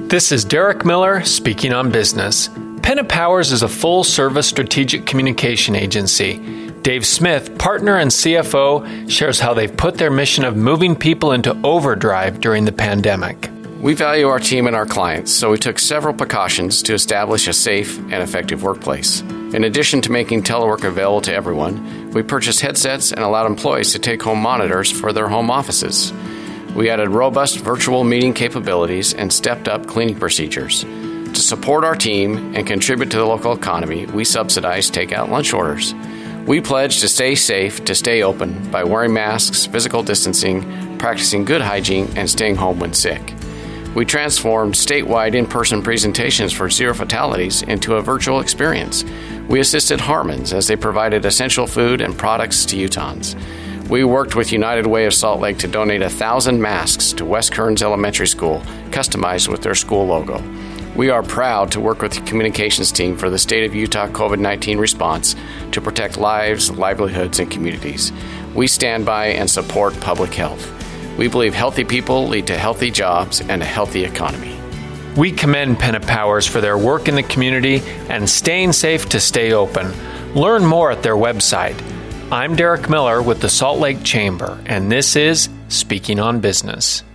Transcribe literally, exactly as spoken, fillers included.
This is Derek Miller speaking on business. Penna Powers is a full-service strategic communication agency. Dave Smith, partner and C F O, shares how they've put their mission of moving people into overdrive during the pandemic. We value our team and our clients, so we took several precautions to establish a safe and effective workplace. In addition to making telework available to everyone, we purchased headsets and allowed employees to take home monitors for their home offices. We added robust virtual meeting capabilities and stepped up cleaning procedures. To support our team and contribute to the local economy, we subsidize takeout lunch orders. We pledge to stay safe, to stay open by wearing masks, physical distancing, practicing good hygiene, and staying home when sick. We transformed statewide in-person presentations for zero fatalities into a virtual experience. We assisted Harmons as they provided essential food and products to Utahns. We worked with United Way of Salt Lake to donate one thousand masks to West Kearns Elementary School, customized with their school logo. We are proud to work with the communications team for the State of Utah COVID nineteen response to protect lives, livelihoods, and communities. We stand by and support public health. We believe healthy people lead to healthy jobs and a healthy economy. We commend Penna Powers for their work in the community and staying safe to stay open. Learn more at their website. I'm Derek Miller with the Salt Lake Chamber, and this is Speaking on Business.